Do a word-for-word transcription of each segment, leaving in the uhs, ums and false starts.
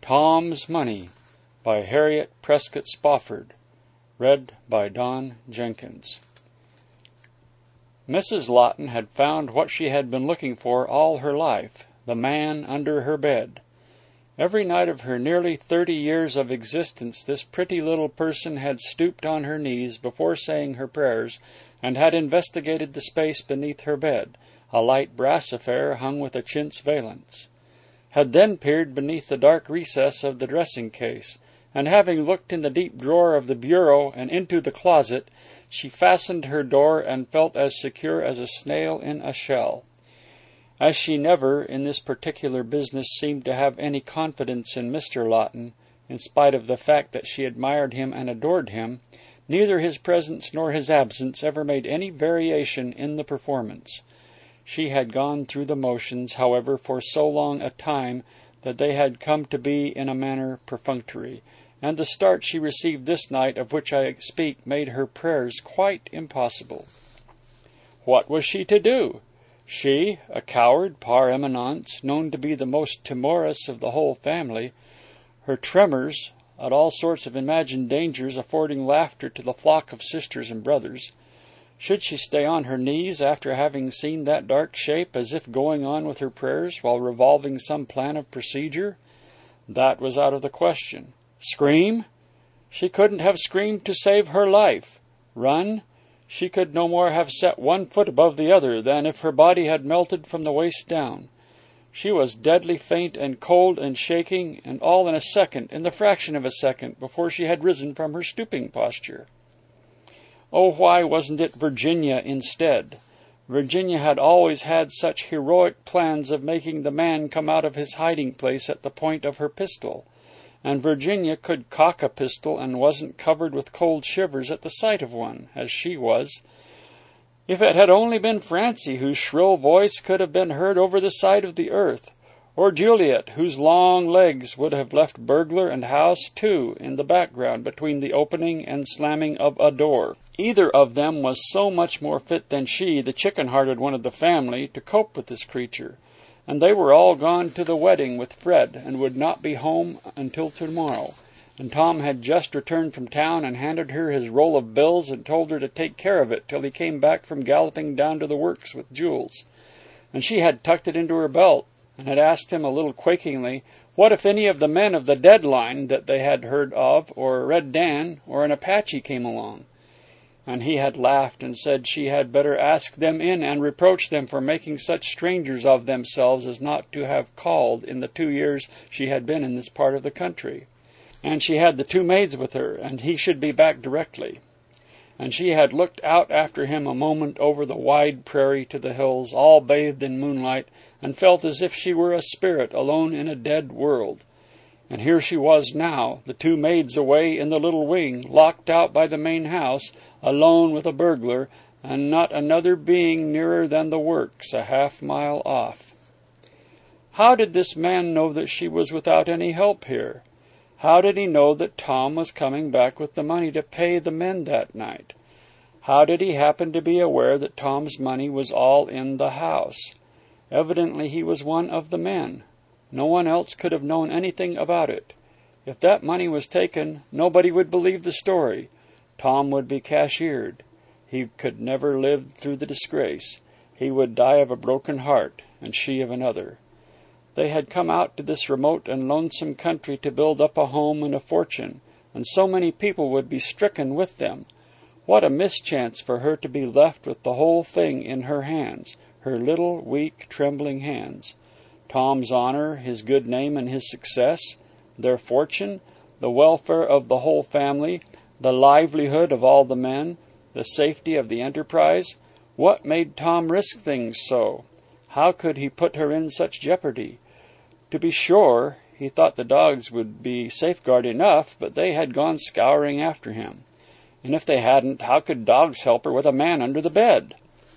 Tom's Money by Harriet Prescott Spofford. Read by Don Jenkins. Missus Lawton had found what she had been looking for all her life, the man under her bed. Every night of her nearly thirty years of existence this pretty little person had stooped on her knees before saying her prayers, and had investigated the space beneath her bed, a light brass affair hung with a chintz valance; had then peered beneath the dark recess of the dressing-case, and having looked in the deep drawer of the bureau and into the closet, she fastened her door and felt as secure as a snail in a shell. As she never, in this particular business, seemed to have any confidence in Mister Lawton, in spite of the fact that she admired him and adored him, neither his presence nor his absence ever made any variation in the performance. She had gone through the motions, however, for so long a time that they had come to be in a manner perfunctory, and the start she received this night of which I speak made her prayers quite impossible. What was she to do? She, a coward par eminence, known to be the most timorous of the whole family, her tremors at all sorts of imagined dangers affording laughter to the flock of sisters and brothers. Should she stay on her knees after having seen that dark shape, as if going on with her prayers while revolving some plan of procedure? That was out of the question. Scream? She couldn't have screamed to save her life. Run? She could no more have set one foot above the other than if her body had melted from the waist down. She was deadly faint and cold and shaking, and all in a second, in the fraction of a second, before she had risen from her stooping posture. Oh, why wasn't it Virginia instead? Virginia had always had such heroic plans of making the man come out of his hiding-place at the point of her pistol. And Virginia could cock a pistol and wasn't covered with cold shivers at the sight of one, as she was. If it had only been Francie, whose shrill voice could have been heard over the side of the earth, or Juliet, whose long legs would have left burglar and house, too, in the background between the opening and slamming of a door. Either of them was so much more fit than she, the chicken-hearted one of the family, to cope with this creature. And they were all gone to the wedding with Fred, and would not be home until tomorrow. And Tom had just returned from town and handed her his roll of bills and told her to take care of it till he came back from galloping down to the works with Jules. And she had tucked it into her belt, and had asked him a little quakingly, what if any of the men of the Dead Line that they had heard of, or Red Dan, or an Apache came along? And he had laughed and said she had better ask them in and reproach them for making such strangers of themselves as not to have called in the two years she had been in this part of the country. And she had the two maids with her, and he should be back directly. And she had looked out after him a moment over the wide prairie to the hills, all bathed in moonlight, and felt as if she were a spirit alone in a dead world. And here she was now, the two maids away in the little wing, locked out by the main house, alone with a burglar, and not another being nearer than the works, a half-mile off. How did this man know that she was without any help here? How did he know that Tom was coming back with the money to pay the men that night? How did he happen to be aware that Tom's money was all in the house? Evidently he was one of the men. No one else could have known anything about it. If that money was taken, nobody would believe the story. Tom would be cashiered. He could never live through the disgrace. He would die of a broken heart, and she of another. They had come out to this remote and lonesome country to build up a home and a fortune, and so many people would be stricken with them. What a mischance for her to be left with the whole thing in her hands, her little, weak, trembling hands. Tom's honor, his good name and his success, their fortune, the welfare of the whole family, the livelihood of all the men, the safety of the enterprise. What made Tom risk things so? How could he put her in such jeopardy? To be sure, he thought the dogs would be safeguard enough, but they had gone scouring after him. And if they hadn't, how could dogs help her with a man under the bed?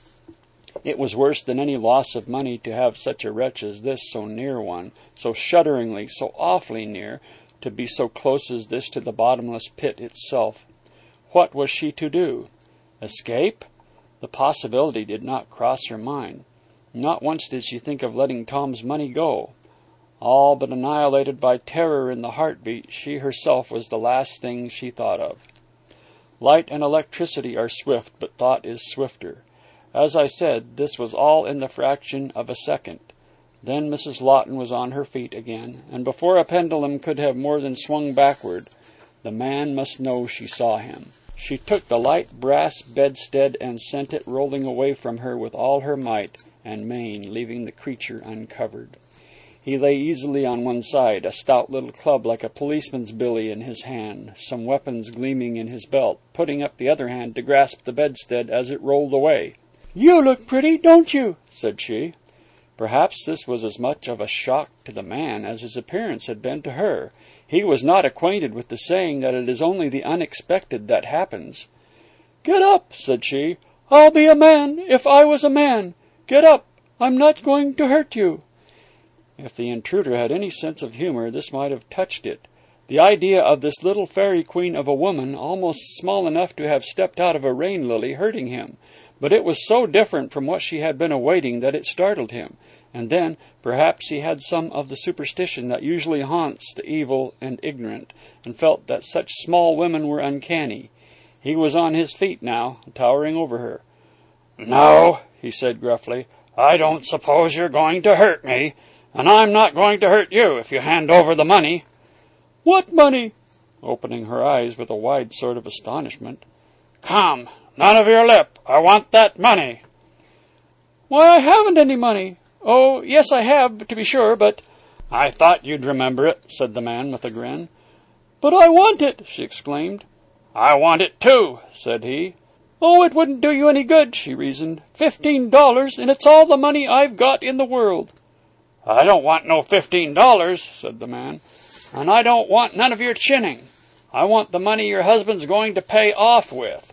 It was worse than any loss of money to have such a wretch as this so near one, so shudderingly, so awfully near, to be so close as this to the bottomless pit itself. What was she to do? Escape? The possibility did not cross her mind. Not once did she think of letting Tom's money go. All but annihilated by terror in the heartbeat, she herself was the last thing she thought of. Light and electricity are swift, but thought is swifter. As I said, this was all in the fraction of a second. Then Missus Lawton was on her feet again, and before a pendulum could have more than swung backward, the man must know she saw him. She took the light brass bedstead and sent it rolling away from her with all her might and main, leaving the creature uncovered. He lay easily on one side, a stout little club like a policeman's billy in his hand, some weapons gleaming in his belt, putting up the other hand to grasp the bedstead as it rolled away. "You look pretty, don't you?" said she. Perhaps this was as much of a shock to the man as his appearance had been to her. He was not acquainted with the saying that it is only the unexpected that happens. "Get up," said she. "I'll be a man if I was a man. Get up. I'm not going to hurt you." If the intruder had any sense of humor, this might have touched it. The idea of this little fairy queen of a woman, almost small enough to have stepped out of a rain lily, hurting him. But it was so different from what she had been awaiting that it startled him. And then, perhaps he had some of the superstition that usually haunts the evil and ignorant, and felt that such small women were uncanny. He was on his feet now, towering over her. "No," he said gruffly, "I don't suppose you're going to hurt me. And I'm not going to hurt you if you hand over the money." "What money?" opening her eyes with a wide sort of astonishment. "Come, none of your lip. I want that money." "Why, I haven't any money. Oh, yes, I have, to be sure, but—" "I thought you'd remember it," said the man with a grin. "But I want it," she exclaimed. "I want it too," said he. "Oh, it wouldn't do you any good," she reasoned. Fifteen dollars, and it's all the money I've got in the world." "I don't want no fifteen dollars," said the man. "And I don't want none of your chinning. I want the money your husband's going to pay off with."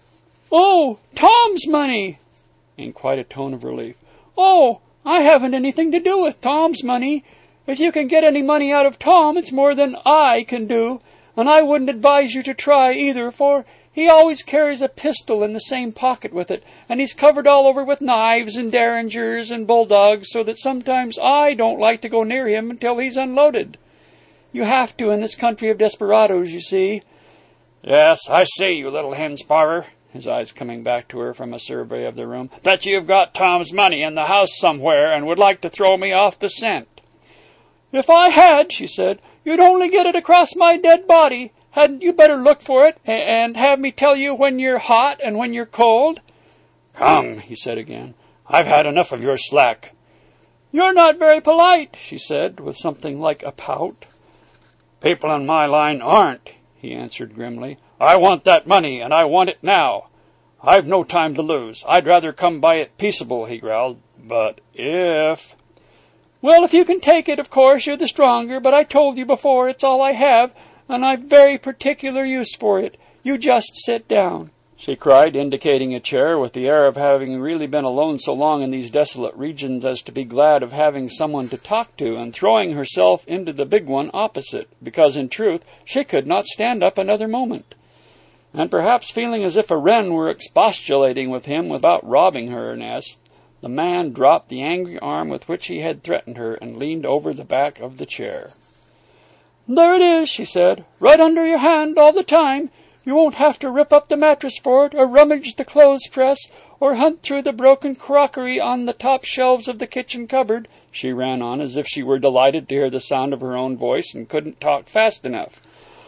"Oh, Tom's money!" in quite a tone of relief. "Oh, I haven't anything to do with Tom's money. If you can get any money out of Tom, it's more than I can do. And I wouldn't advise you to try either, for he always carries a pistol in the same pocket with it, and he's covered all over with knives and derringers and bulldogs, so that sometimes I don't like to go near him until he's unloaded. You have to in this country of desperadoes, you see." "Yes, I see, you little hen-sparrer," his eyes coming back to her from a survey of the room, "that you've got Tom's money in the house somewhere and would like to throw me off the scent." "If I had," she said, "you'd only get it across my dead body. Hadn't you better look for it, and have me tell you when you're hot and when you're cold?" "Come," he said again, "I've had enough of your slack." "You're not very polite," she said, with something like a pout. "People in my line aren't," he answered grimly. "I want that money, and I want it now. I've no time to lose. I'd rather come by it peaceable," he growled. "But if—" "Well, if you can take it, of course, you're the stronger, but I told you before it's all I have, and I've very particular use for it. You just sit down," she cried, indicating a chair, with the air of having really been alone so long in these desolate regions as to be glad of having someone to talk to, and throwing herself into the big one opposite, because, in truth, she could not stand up another moment. And perhaps feeling as if a wren were expostulating with him about robbing her nest, the man dropped the angry arm with which he had threatened her and leaned over the back of the chair. "There it is," she said, "right under your hand all the time. You won't have to rip up the mattress for it, or rummage the clothes-press, or hunt through the broken crockery on the top shelves of the kitchen cupboard," she ran on, as if she were delighted to hear the sound of her own voice and couldn't talk fast enough.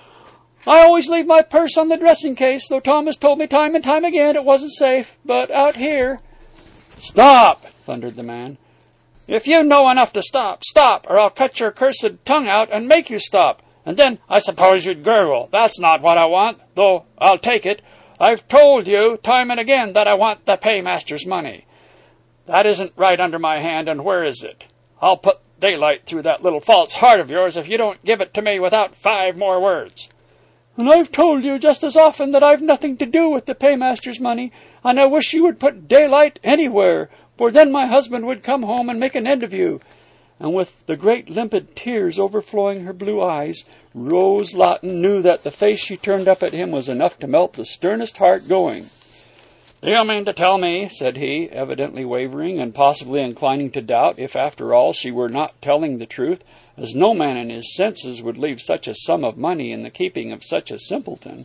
"I always leave my purse on the dressing case, though Tom has told me time and time again it wasn't safe. But out here—" "Stop!" thundered the man. "If you know enough to stop, stop, or I'll cut your cursed tongue out and make you stop. And then I suppose you'd gurgle. That's not what I want, though I'll take it. I've told you time and again that I want the paymaster's money. That isn't right under my hand, and where is it? I'll put daylight through that little false heart of yours if you don't give it to me without five more words." "And I've told you just as often that I've nothing to do with the paymaster's money, and I wish you would put daylight anywhere, for then my husband would come home and make an end of you." And with the great limpid tears overflowing her blue eyes, Rose Lawton knew that the face she turned up at him was enough to melt the sternest heart going. "Do you mean to tell me," said he, evidently wavering, and possibly inclining to doubt if, after all, she were not telling the truth, as no man in his senses would leave such a sum of money in the keeping of such a simpleton.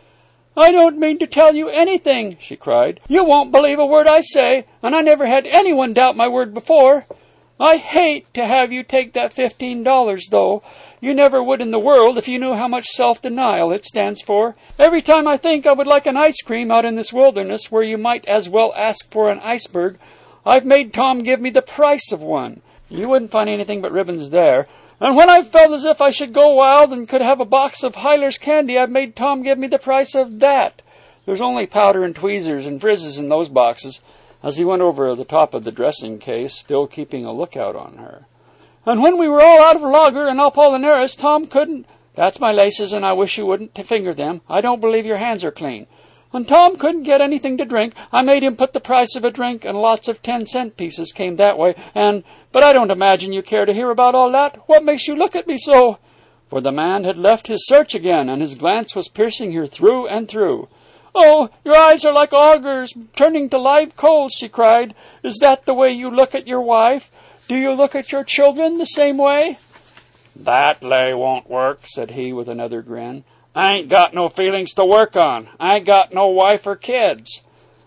"I don't mean to tell you anything," she cried. "You won't believe a word I say, and I never had anyone doubt my word before. I hate to have you take that fifteen dollars, though. You never would in the world if you knew how much self-denial it stands for. Every time I think I would like an ice cream out in this wilderness, where you might as well ask for an iceberg, I've made Tom give me the price of one. You wouldn't find anything but ribbons there. And when I've felt as if I should go wild and could have a box of Hyler's candy, I've made Tom give me the price of that. There's only powder and tweezers and frizzes in those boxes," as he went over the top of the dressing case, still keeping a lookout on her. "And when we were all out of lager and Apollinaris, Tom couldn't—" "That's my laces, and I wish you wouldn't to finger them. I don't believe your hands are clean. "And Tom couldn't get anything to drink. I made him put the price of a drink, and lots of ten-cent pieces came that way, and— But I don't imagine you care to hear about all that. What makes you look at me so?" For the man had left his search again, and his glance was piercing her through and through. "Oh, your eyes are like augers turning to live coals," she cried. "Is that the way you look at your wife? Do you look at your children the same way?" "That lay won't work," said he with another grin. "I ain't got no feelings to work on. I ain't got no wife or kids."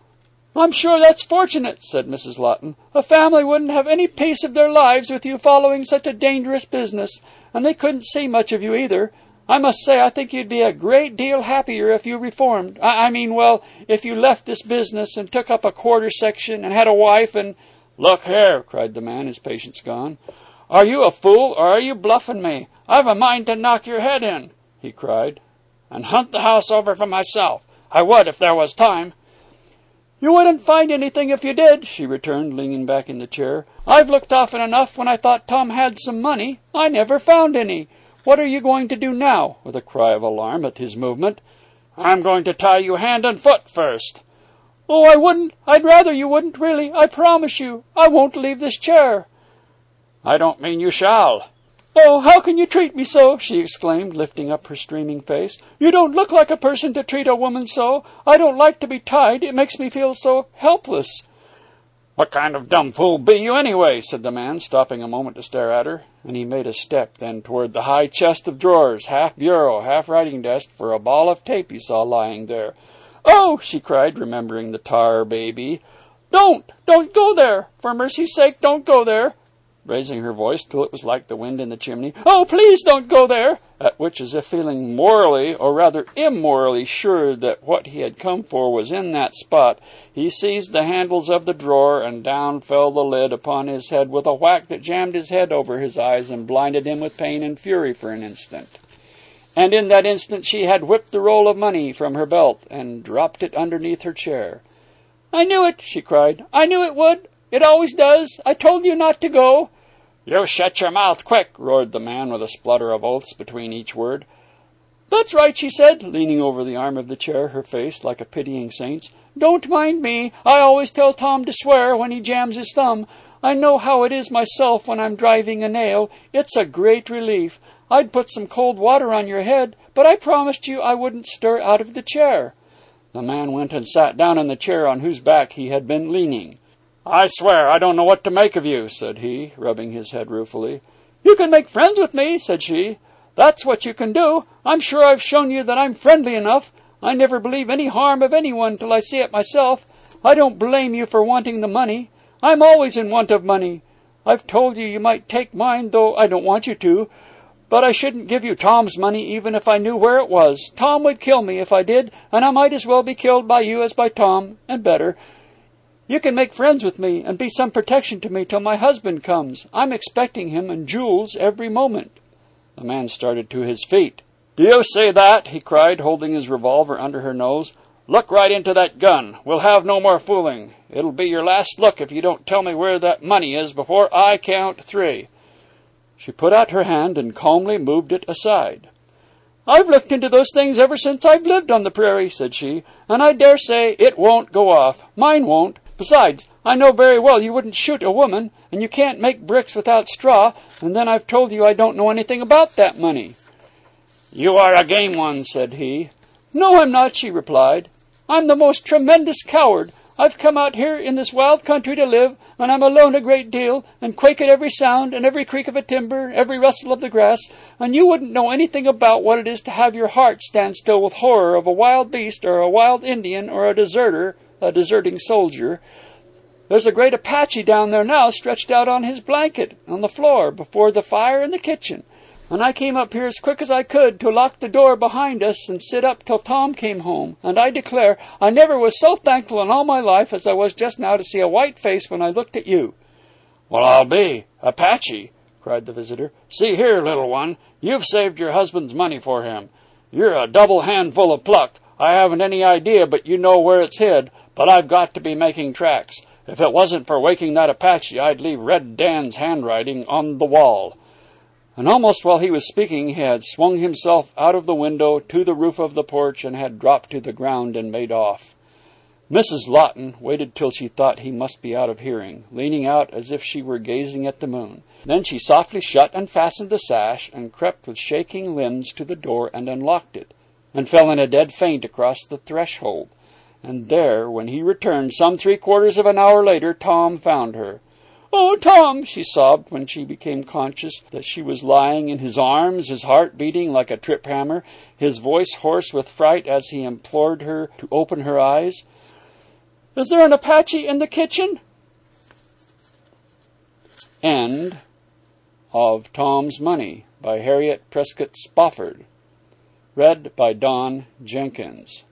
"I'm sure that's fortunate," said Missus Lawton. "A family wouldn't have any peace of their lives with you following such a dangerous business, and they couldn't see much of you either. I must say I think you'd be a great deal happier if you reformed. I, I mean, well, if you left this business and took up a quarter section and had a wife and—" "Look here," cried the man, his patience gone. "Are you a fool, or are you bluffing me? I've a mind to knock your head in," he cried, "and hunt the house over for myself. I would if there was time." "You wouldn't find anything if you did," she returned, leaning back in the chair. "I've looked often enough when I thought Tom had some money. I never found any. What are you going to do now?" with a cry of alarm at his movement. "I'm going to tie you hand and foot first." "Oh, I wouldn't. I'd rather you wouldn't, really. I promise you. I won't leave this chair." "I don't mean you shall." "Oh, how can you treat me so?" she exclaimed, lifting up her streaming face. "You don't look like a person to treat a woman so. I don't like to be tied. It makes me feel so helpless." "What kind of dumb fool be you, anyway?" said the man, stopping a moment to stare at her. And he made a step then toward the high chest of drawers, half bureau, half writing desk, for a ball of tape he saw lying there. "Oh!" she cried, remembering the tar baby. "Don't! Don't go there! For mercy's sake, don't go there!" raising her voice till it was like the wind in the chimney. "Oh, please don't go there!" At which, as if feeling morally, or rather immorally, sure that what he had come for was in that spot, he seized the handles of the drawer, and down fell the lid upon his head with a whack that jammed his head over his eyes and blinded him with pain and fury for an instant. And in that instant she had whipped the roll of money from her belt and dropped it underneath her chair. "I knew it!" she cried. "I knew it would! It always does! I told you not to go!" "You shut your mouth, quick!" roared the man, with a splutter of oaths between each word. "That's right," she said, leaning over the arm of the chair, her face like a pitying saint's. "Don't mind me. I always tell Tom to swear when he jams his thumb. I know how it is myself when I'm driving a nail. It's a great relief. I'd put some cold water on your head, but I promised you I wouldn't stir out of the chair." The man went and sat down in the chair on whose back he had been leaning. "I swear I don't know what to make of you," said he, rubbing his head ruefully. "You can make friends with me," said she. "That's what you can do. I'm sure I've shown you that I'm friendly enough. I never believe any harm of anyone till I see it myself. I don't blame you for wanting the money. I'm always in want of money. I've told you you might take mine, though I don't want you to. But I shouldn't give you Tom's money even if I knew where it was. Tom would kill me if I did, and I might as well be killed by you as by Tom, and better. You can make friends with me and be some protection to me till my husband comes. I'm expecting him and Jules every moment." The man started to his feet. "Do you say that?" he cried, holding his revolver under her nose. "Look right into that gun. We'll have no more fooling. It'll be your last look if you don't tell me where that money is before I count three." She put out her hand and calmly moved it aside. "I've looked into those things ever since I've lived on the prairie," said she, "and I dare say it won't go off. Mine won't. Besides, I know very well you wouldn't shoot a woman, and you can't make bricks without straw, and then I've told you I don't know anything about that money." "You are a game one," said he. "No, I'm not," she replied. I'm the most tremendous coward. I've come out here in this wild country to live, and I'm alone a great deal, and quake at every sound, and every creak of a timber, every rustle of the grass, and you wouldn't know anything about what it is to have your heart stand still with horror of a wild beast, or a wild Indian, or a deserter, a deserting soldier. There's a great Apache down there now, stretched out on his blanket, on the floor, before the fire in the kitchen. And I came up here as quick as I could to lock the door behind us and sit up till Tom came home. And I declare I never was so thankful in all my life as I was just now to see a white face when I looked at you." "Well, I'll be. Apache!" cried the visitor. "See here, little one, you've saved your husband's money for him. You're a double handful of pluck. I haven't any idea but you know where it's hid, but I've got to be making tracks. If it wasn't for waking that Apache, I'd leave Red Dan's handwriting on the wall." And almost while he was speaking, he had swung himself out of the window to the roof of the porch and had dropped to the ground and made off. Missus Lawton waited till she thought he must be out of hearing, leaning out as if she were gazing at the moon. Then she softly shut and fastened the sash, and crept with shaking limbs to the door and unlocked it, and fell in a dead faint across the threshold. And there, when he returned some three quarters of an hour later, Tom found her. "Oh, Tom," she sobbed when she became conscious that she was lying in his arms, his heart beating like a trip hammer, his voice hoarse with fright as he implored her to open her eyes. "Is there an Apache in the kitchen?" End of Tom's Money by Harriet Prescott Spofford. Read by Don Jenkins.